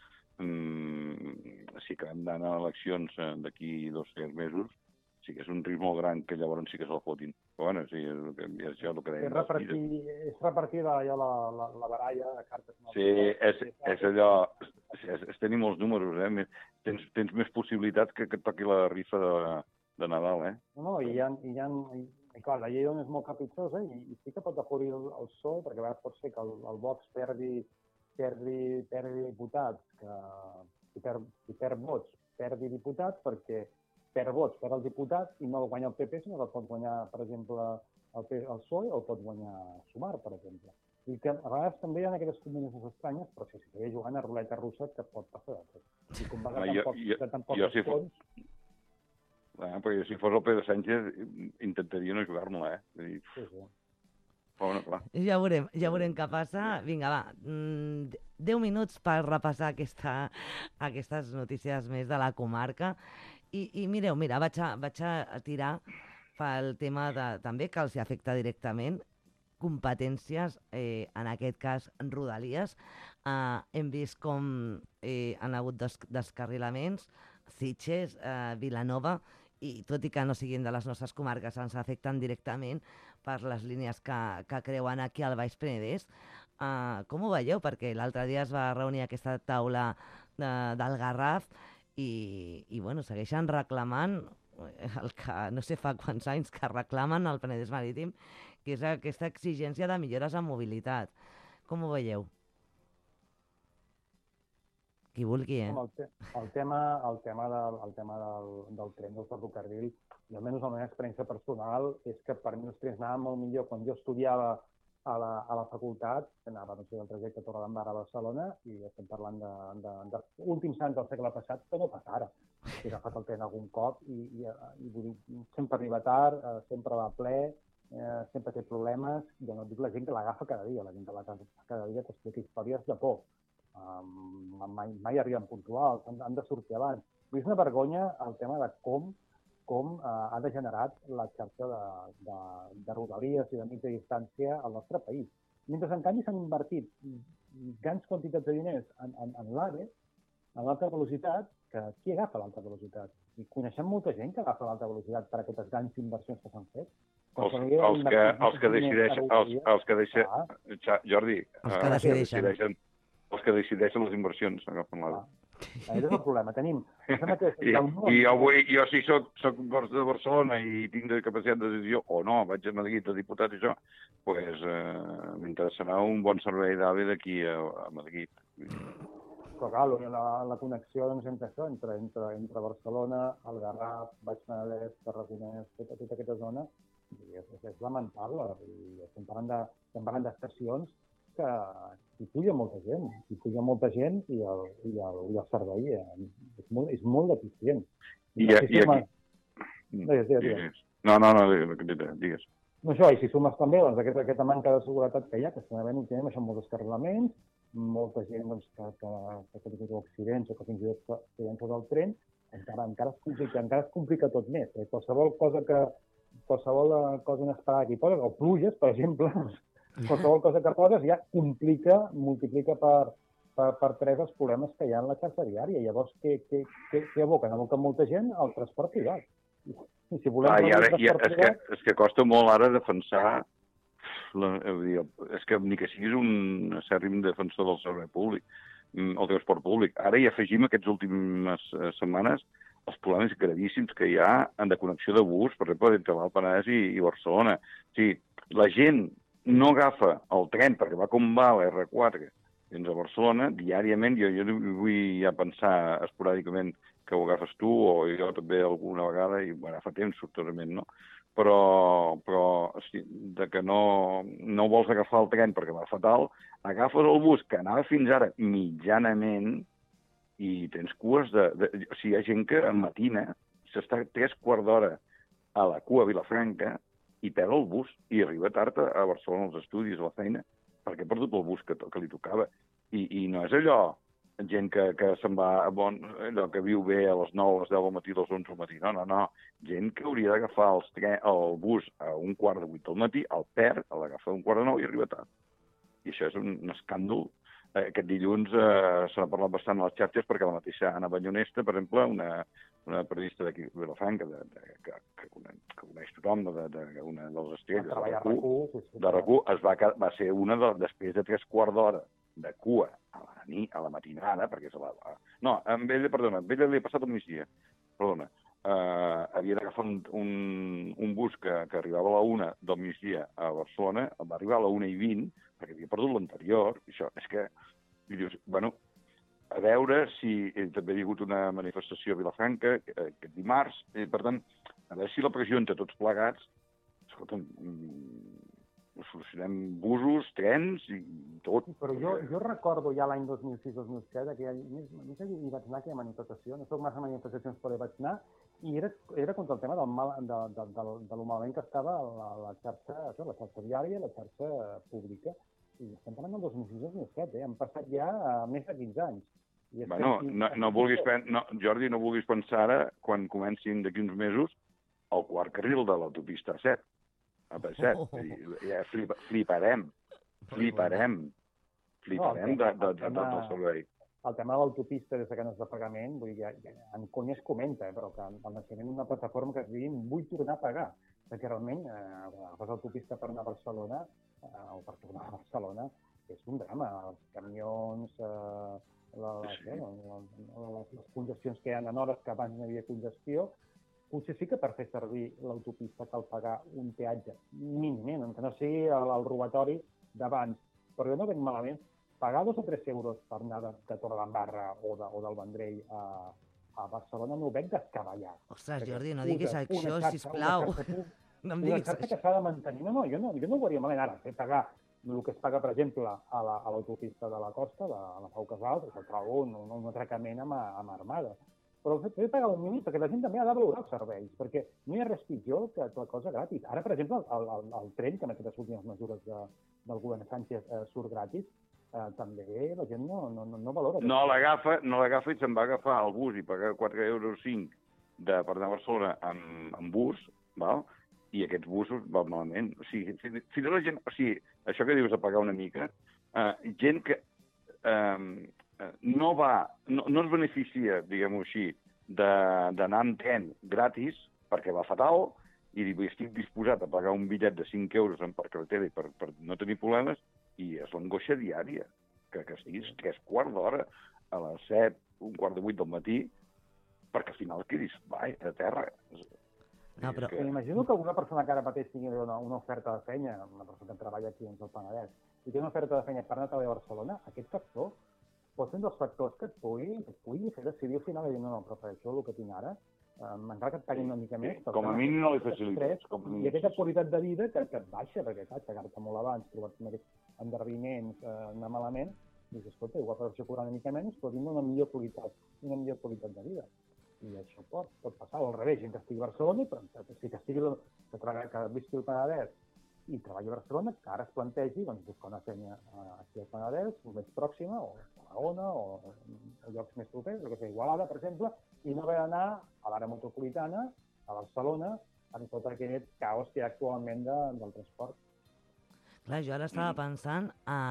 Si acabem d'anar a eleccions d'aquí 2 o 3 mesos, sí que és un risc molt gran que llavors sí que se'l fotin. Però bueno, sí, és això el que dèiem. És repartir la baralla de cartes. Sí, és allò... És tenir molts números, Tens més possibilitats que et toqui la rifa de Nadal, No, i clar, la llei és molt capritxosa i sí que pot afavorir el PSOE, perquè a vegades pot ser que el Vox perdi diputats, si perd vots, perdi diputats, perquè perd vots, perd el diputat i no el guanya el PP, sinó que el pot guanyar, per exemple, el PSOE o el pot guanyar Sumar, per exemple. I que a vegades també hi ha aquestes combinacions estranyes, però si s'acaba jugant a ruleta russa que pot passar de tot. I com va de tan pocs fons... Perquè si fos el Pedro Sánchez intentaria no jugar-me-la, Sí. Però, bueno, clar. Ja veurem què passa. Vinga, va, 10 minuts per repassar aquestes notícies més de la comarca. I mireu, vaig a tirar pel tema també que els afecta directament competències, en aquest cas Rodalies. Hem vist com han hagut descarrilaments, Sitges, Vilanova, i tot i que no siguin de les nostres comarques, ens afecten directament per les línies que creuen aquí al Baix Penedès. Com ho veieu? Perquè l'altre dia es va reunir aquesta taula del Garraf i bueno, segueixen reclamant el que no sé fa quants anys que reclamen al Penedès Marítim, que és aquesta exigència de millores en mobilitat. Com ho veieu? Qui vulgui, El tema del tren, del ferrocarril, i almenys la meva experiència personal és que per mi els trens anaven molt millor quan jo estudiava a la facultat, que anava del trajecte Torredembarra a Barcelona, i estem parlant dels últims anys del segle passat, que no passa ara. He agafat el tren algun cop i sempre arriba tard, sempre va ple, sempre té problemes. Jo no dic la gent que l'agafa cada dia, la gent que l'agafa cada dia t'explica històries de por. Mai arriben puntuals, han de sortir abans. És una vergonya el tema de com ha degenerat la xarxa de rodalies i de mitja distància al nostre país. Mentre, en canvi, s'han invertit grans quantitats de diners en l'AVE, en l'alta velocitat, que qui agafa l'alta velocitat? I coneixem molta gent que agafa l'alta velocitat per aquestes grans inversions que s'han fet. Els que decideixen, Jordi, els que decideixen les inversions agafen l'AVE. Aquest és el problema. Tenim... I avui, jo si soc de Barcelona i tinc capacitat de decisió, o no, vaig a Madrid de diputat i això, doncs m'interessarà un bon servei d'AVE d'aquí a Madrid. Però clar, la connexió entre això, entre Barcelona, el Garraf, Baix Penedès, Tarragonès, tota aquesta zona, és lamentable. Estem parlant d'estacions que hi puja molta gent i el servei és molt deficient. Digues. No, digues. Això, i si sumes també aquesta manca de seguretat que hi ha, que estem havent últimament això amb molts descarrilaments, molta gent que ha tingut accidents o que fins i tot accidents del tren, encara es complica tot més. Qualsevol cosa inesperada que hi poses, o pluges, per exemple, qualsevol cosa que poses ja multiplica per 3 els problemes que hi ha en la xarxa viària. Llavors, què aboquen? Aboquen molta gent al transport privat. I si volem és que costa molt ara defensar, és que ni que siguis un acèrrim defensor del servei públic, el transport públic. Ara hi afegim aquestes últimes setmanes els problemes gravíssims que hi ha en de connexió de bus, per exemple, entre l'Alt Penedès i Barcelona. O sigui, la gent no agafa el tren perquè va com va l'R4 fins a Barcelona, diàriament, jo vull ja pensar esporàdicament que ho agafes tu, o jo també alguna vegada, i bueno, fa temps, sortosament, no? Però de que no vols agafar el tren perquè va fatal, agafes el bus que anava fins ara mitjanament i tens cues o sigui, hi ha gent que matina s'està 3/4 d'hora a la cua a Vilafranca i perd el bus i arriba tard a Barcelona als estudis, a la feina, perquè ha perdut el bus que li tocava. I no és allò, gent que se'n va, allò que viu bé a les 9, a les 10 del matí, a les 11 del matí. No. Gent que hauria d'agafar el bus a 7:15 del matí, el perd, l'agafa a 7:45 i arriba tard. I això és un escàndol. Aquest dilluns se n'ha parlat bastant a les xarxes perquè la mateixa Anna Banyonesta, per exemple, una periodista d'aquí de Vilafranca, que coneix tothom, una de les estrelles de RAC1, va ser una després de 3/4 d'hora de cua a la matinada, perquè amb ella li ha passat al migdia, perdona, havia d'agafar un bus que arribava a la 1 del migdia a Barcelona, va arribar a la 1:20, perquè havia perdut l'anterior, això és que, i dius, bueno, a veure si també hi ha hagut una manifestació a Vilafranca aquest dimarts, per tant, a veure si la pressió entre tots plegats, escolta'm, solucionem busos, trens i tot. Però jo recordo ja l'any 2006-2007, que hi vaig anar a aquella manifestació, no soc massa manifestacions, però hi vaig anar, i era contra el tema de lo malament que estava la xarxa viària i la xarxa pública. I estem parlant del 2006-2007, han passat ja més de 15 anys. Bueno, Jordi, no vulguis pensar ara, quan comencin d'aquí uns mesos, el quart carril de l'autopista 7, a P7. Ja fliparem del servei. El tema de l'autopista des que no és de pagament, vull dir, en conya es comenta, però que el naixement d'una plataforma que es digui vull tornar a pagar, perquè realment agafes l'autopista per anar a Barcelona o per tornar a Barcelona, és un drama. Els camions, les congestions que hi ha en hores que abans no hi havia congestió, potser sí que per fer servir l'autopista cal pagar un peatge mínimament, que no sigui el robatori d'abans. Però jo no veig malament pagar 2 o 3 euros per anar de Torredembarra o del Vendrell a Barcelona no ho veig descabellat. Ostres, Jordi, no diguis això, sisplau. No em diguis això. Que s'ha de mantenir. No, jo no ho veuria malament ara. Pagar el que es paga, per exemple, a l'autopista de la costa, de la Pau Casals, que trobo un atracament amb armada. Però he de pagar un mínim perquè la gent també ha de valorar els serveis, perquè no hi ha res pitjor que la cosa gratis. Ara, per exemple, el tren, que en aquestes últimes mesures del govern Sánchez surt gratis, també la gent no valora. No l'agafa i se'n va agafar el bus i pagar 4,5 euros per anar a Barcelona amb bus, val? I aquests busos van malament. O sigui, fins la gent... O sigui, això que dius de pagar una mica, gent que no es beneficia, diguem-ho així, d'anar amb tren gratis, perquè va fatal, i estic disposat a pagar un bitllet de 5 euros per carretera per no tenir problemes, i és l'angoixa diària, que estiguis 3/4 d'hora a les 7, 7:15 del matí, perquè al final quedis a terra. No, però... M'imagino que alguna persona que ara mateix tingui una oferta de feina, una persona que treballa aquí al Penedès, i té una oferta de feina per anar a treballar a Barcelona, aquest factor pot ser un dels factors que et pugui fer decidir al final i dir, no, prefereixo el que tinc ara, encara que et paguin una mica més. Com a mínim no li facilites. I aquesta qualitat de vida que et baixa, perquè clar, cagar-te molt abans, trobar-te amb aquests endarreriments, anar malament, dius, escolta, igual per això cobrar una mica menys, però tinc una millor qualitat de vida. I això pot passar, o al revés, gent que estigui a Barcelona, però que visqui al Penedès i treballi a Barcelona, que ara es plantegi buscar una feina aquí al Penedès, més pròxima, o a Tarragona, o a llocs més propers, o que sigui Igualada, per exemple, i no haver d'anar a l'àrea metropolitana, a Barcelona, amb tot aquest caos que hi ha actualment del transport. Clar, jo ara estava pensant,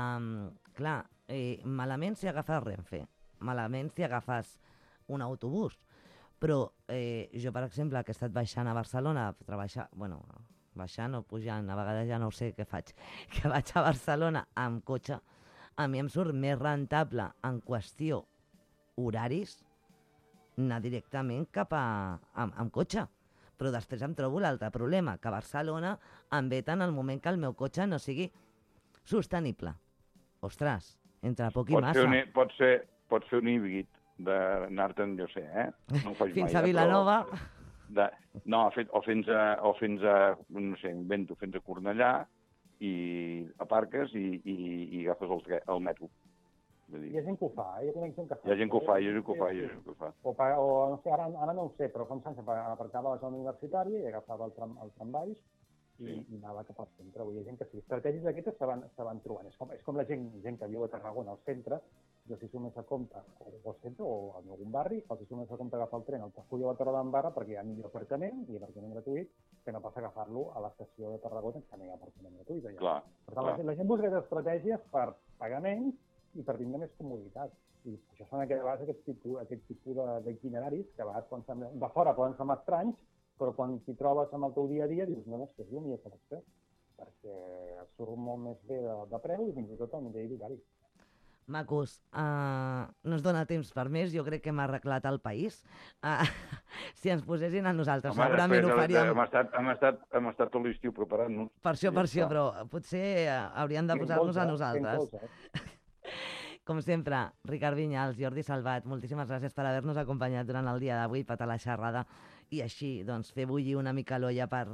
malament si agafes Renfe, malament si agafes un autobús, però jo, per exemple, que he estat baixant a Barcelona, baixant o pujant, a vegades ja no sé què faig, que vaig a Barcelona amb cotxe, a mi em surt més rentable en qüestió horaris anar directament cap amb cotxe. Però després em trobo l'altre problema, que a Barcelona em veten el moment que el meu cotxe no sigui sostenible. Ostres, entre poc i massa. Pot ser un híbrid d'anar-te'n, jo sé, no ho faig mai. Fins a Vilanova. O fins a, no sé, invento, fins a Cornellà, i aparques i agafes el metro. Hi ha gent que ho fa, Hi ha gent que ho fa. O no sé, ara no ho sé, però fa uns anys aparcava a la zona universitària i agafava el trambaix i anava cap al centre. Hi ha gent que sí. Estratègies d'aquestes se van trobant. És com la gent que viu a Tarragona, al centre, jo si surt més a compte o al centre o en algun barri, o si surt més a compte agafar el tren al Tafull o a Torredembarra perquè hi ha millor aparcament i aparcament gratuït que no passa agafar-lo a l'estació de Tarragona que no hi ha aparcament gratuït. Per tant, la gent busca estratègies per pagar menys i per tindre més comoditat. I això són a vegades aquest tipus d'itineraris que a vegades de fora poden ser estranys, però quan t'hi trobes amb el teu dia a dia dius, no, és que és el millor que pots fer, perquè et surt molt més bé de preu i fins i tot el nivell d'horari. Macos, no ens dona temps per més, jo crec que hem arreglat el país. Si ens posessin a nosaltres, segurament ho faríem... Hem estat tot l'estiu preparant-nos. Per això, però potser hauríem de posar-nos a nosaltres. Com sempre, Ricard Vinyals, Jordi Salvat, moltíssimes gràcies per haver-nos acompanyat durant el dia d'avui, patar la xerrada, i així, doncs, fer bullir una mica l'olla per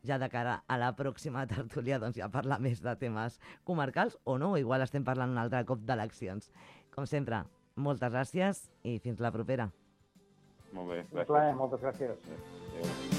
ja de cara a la pròxima tertúlia doncs ja parlar més de temes comarcals o no, igual estem parlant un altre cop d'eleccions. Com sempre, moltes gràcies i fins la propera. Molt bé, gràcies. Un plaer, moltes gràcies. Adéu.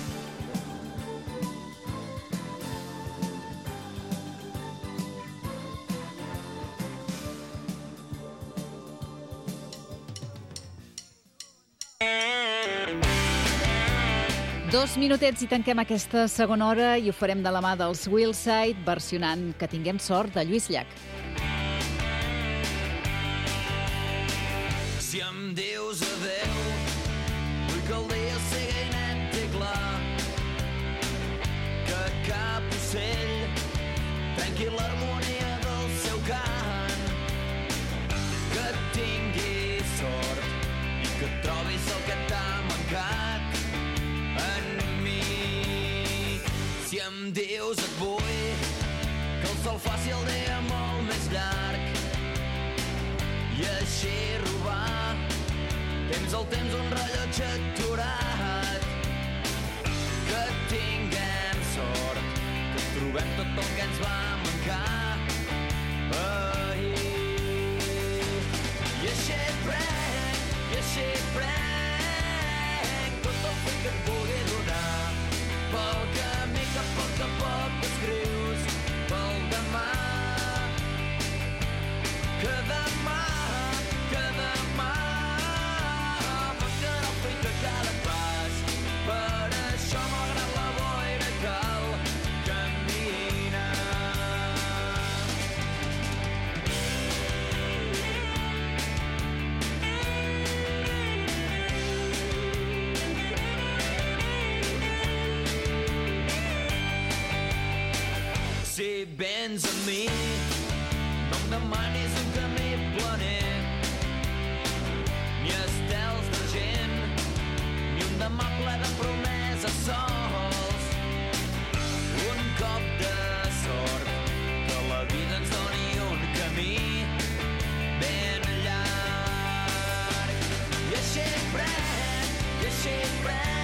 Dos minutets i tanquem aquesta segona hora i ho farem de la mà dels Willside versionant Que tinguem sort de Lluís Llach. Si em dius adeu, vull que el dia sigui net i clar, que cap ocell trenqui l'harmonia del seu cant, que tinguis sort i que trobis el que t'ha mancat en mi. Si em dius et vull, que el sol faci el dia molt més llarg i així robar temps al temps un rellotge aturat. Que tinguem sort, que trobem tot el que ens va mancar ahir. I així prenc tot el fruit que et pugui donar pel camí que a poc escrius pel demà. Que demà mancarà el fruit de cada pas. Per això, malgrat la boira, cal caminar. Si vens amb mi, no em demanis un camí planer, ni estels de gent, ni un demà ple de promeses sols. Un cop de sort, que la vida ens doni un camí ben llarg. I així prenc